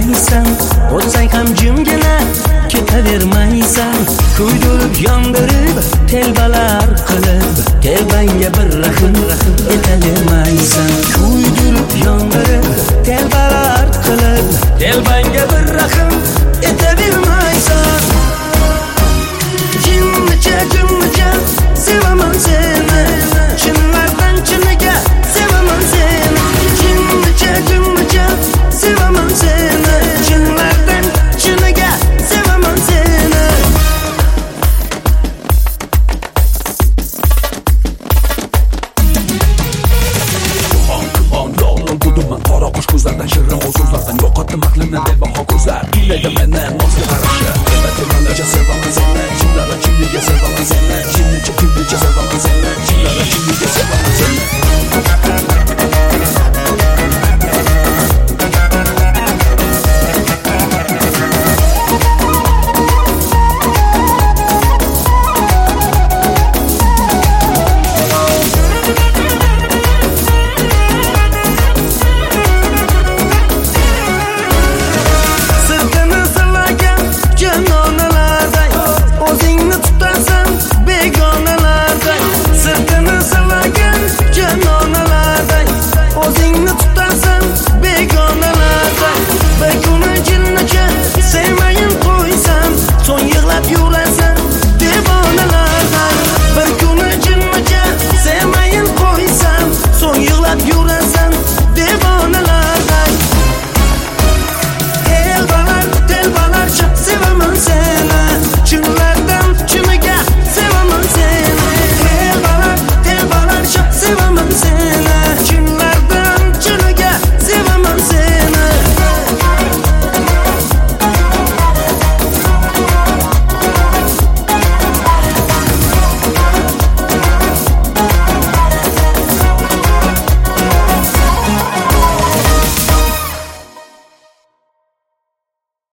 bilmaysan, o'tsang ham jimgina ketavermaysan. Kuydirib yondirib telbalar qilib, telbanga bir rahm etavermaysan. Kuydirib yondirib telbalar qilib, telbanga bir rahm etavermaysan. Jimmicha sevaman seni, chinlardan chiniga sevaman seni. Jimmicha sevaman seni, chinlardan chiniga sevaman seni. Kumon yo'lim budim man qora qosh ko'zlardan, shirin so'zlardan yo'qotdim aqlimni bebaho ko'zlar. Iylaydi meni nosga qarashi, tevalarcha sevaman seni, chinlardan chiniga sevaman seni.